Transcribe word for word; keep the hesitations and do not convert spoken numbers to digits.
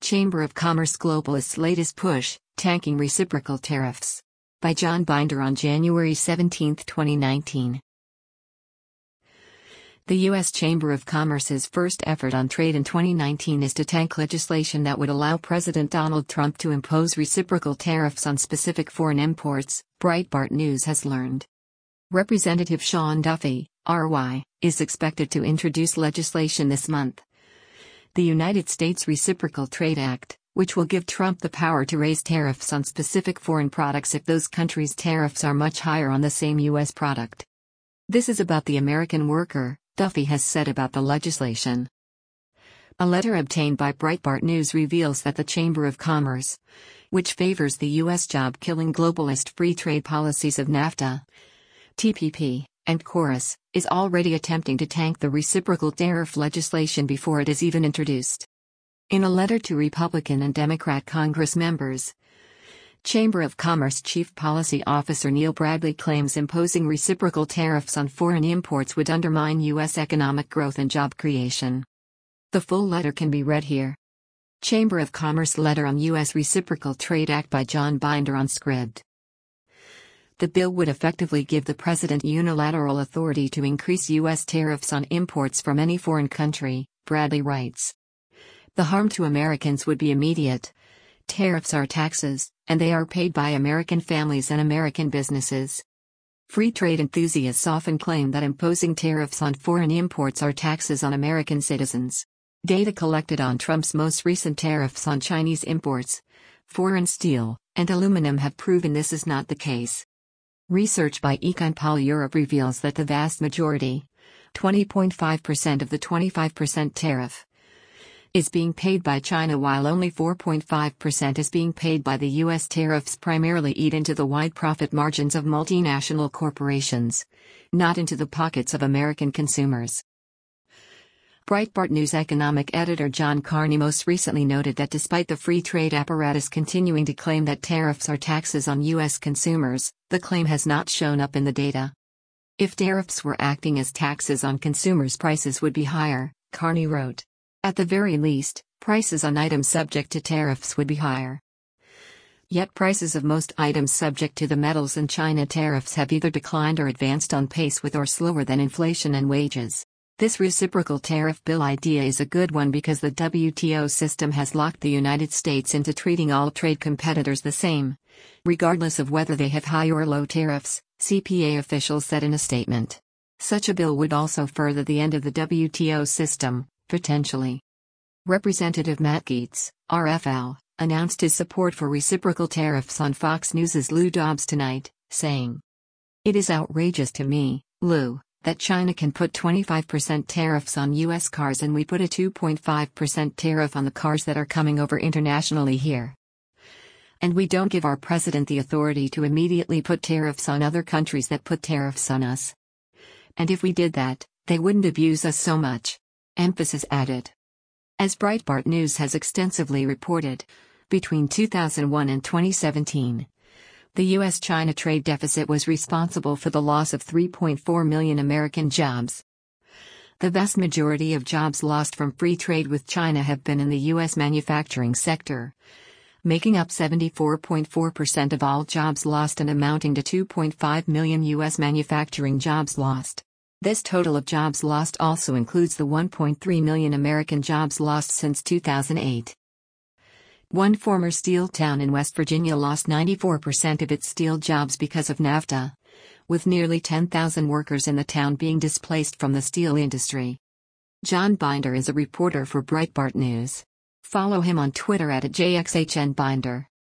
Chamber of Commerce Globalists' latest push, tanking reciprocal tariffs. By John Binder on January seventeenth, twenty nineteen. The U S Chamber of Commerce's first effort on trade in twenty nineteen is to tank legislation that would allow President Donald Trump to impose reciprocal tariffs on specific foreign imports, Breitbart News has learned. Representative Sean Duffy, R Y, is expected to introduce legislation this month. The United States Reciprocal Trade Act, which will give Trump the power to raise tariffs on specific foreign products if those countries' tariffs are much higher on the same U S product. This is about the American worker, Duffy has said about the legislation. A letter obtained by Breitbart News reveals that the Chamber of Commerce, which favors the U S job-killing globalist free trade policies of NAFTA, T P P, and KORUS, is already attempting to tank the reciprocal tariff legislation before it is even introduced. In a letter to Republican and Democrat Congress members, Chamber of Commerce Chief Policy Officer Neil Bradley claims imposing reciprocal tariffs on foreign imports would undermine U S economic growth and job creation. The full letter can be read here. Chamber of Commerce Letter on U S Reciprocal Trade Act by John Binder on Scribd. The bill would effectively give the president unilateral authority to increase U S tariffs on imports from any foreign country, Bradley writes. The harm to Americans would be immediate. Tariffs are taxes, and they are paid by American families and American businesses. Free trade enthusiasts often claim that imposing tariffs on foreign imports are taxes on American citizens. Data collected on Trump's most recent tariffs on Chinese imports, foreign steel, and aluminum have proven this is not the case. Research by EconPol Europe reveals that the vast majority, twenty point five percent of the twenty-five percent tariff, is being paid by China while only four point five percent is being paid by the U S. Tariffs primarily eat into the wide profit margins of multinational corporations, not into the pockets of American consumers. Breitbart News economic editor John Carney most recently noted that despite the free trade apparatus continuing to claim that tariffs are taxes on U S consumers, the claim has not shown up in the data. If tariffs were acting as taxes on consumers, prices would be higher, Carney wrote. At the very least, prices on items subject to tariffs would be higher. Yet prices of most items subject to the metals and China tariffs have either declined or advanced on pace with or slower than inflation and wages. This reciprocal tariff bill idea is a good one because the W T O system has locked the United States into treating all trade competitors the same, regardless of whether they have high or low tariffs, C P A officials said in a statement. Such a bill would also further the end of the W T O system, potentially. Representative Matt Gaetz, R F L, announced his support for reciprocal tariffs on Fox News' Lou Dobbs tonight, saying, "It is outrageous to me, Lou, that China can put twenty-five percent tariffs on U S cars and we put a two point five percent tariff on the cars that are coming over internationally here. And we don't give our president the authority to immediately put tariffs on other countries that put tariffs on us. And if we did that, they wouldn't abuse us so much." Emphasis added. As Breitbart News has extensively reported, between two thousand one and twenty seventeen, the U S China trade deficit was responsible for the loss of three point four million American jobs. The vast majority of jobs lost from free trade with China have been in the U S manufacturing sector, making up seventy-four point four percent of all jobs lost and amounting to two point five million U S manufacturing jobs lost. This total of jobs lost also includes the one point three million American jobs lost since two thousand eight. One former steel town in West Virginia lost ninety-four percent of its steel jobs because of NAFTA, with nearly ten thousand workers in the town being displaced from the steel industry. John Binder is a reporter for Breitbart News. Follow him on Twitter at J X H N Binder.